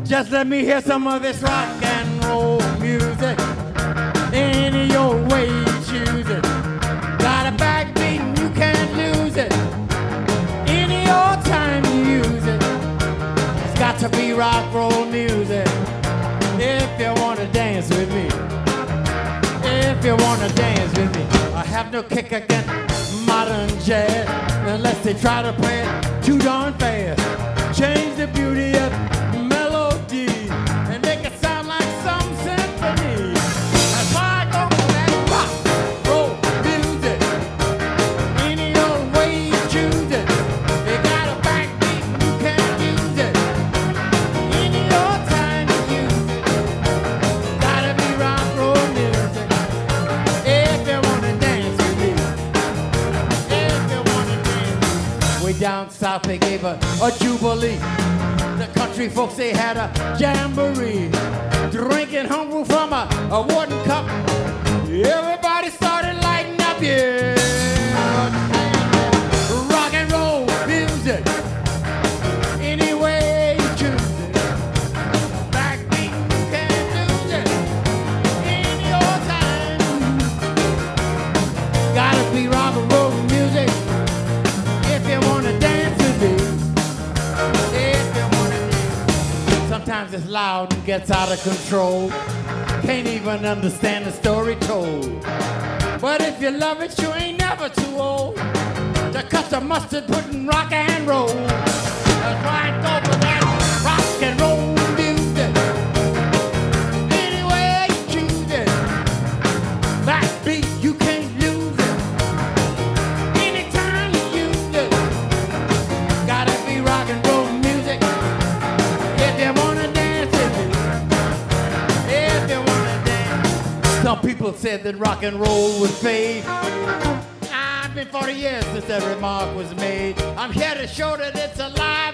Just let me hear some of this rock and roll music. Any old way you choose it. Got a backbeat and you can't lose it. Any old time you use it. It's got to be rock roll music. If you want to dance with me. If you want to dance with me. I have no kick against modern jazz unless they try to play it too darn fast. Change the beauty of melody and make it sound like some symphony. That's why I go for that rock, roll music. Any old way you choose it. They got a backbeat and you can't use it. Any old time you use it. Gotta be rock, roll music. If you wanna dance with me. If you wanna dance. Way down south they gave a jubilee. The country folks, they had a jamboree. Drinking homebrew from a wooden cup. Everybody started lighting up, yeah. Rock and roll music. Any way you choose it. Backbeat, you can't lose it. Any old time. Gotta be rock and roll music. If you wanna dance with me. If you wanna dance. Sometimes it's loud and gets out of control. Can't even understand the story told. But if you love it, you ain't never too old to cut the mustard, pudding, rock and roll. That's why I go for that rock and roll music. Any way you choose it. Backbeat, you can't lose it. Anytime you use it. Gotta be rock and roll music. If you wanna dance with me. If you wanna dance. Some people said that rock and roll would fade. It's been 40 years since that remark was made. I'm here to show that it's alive.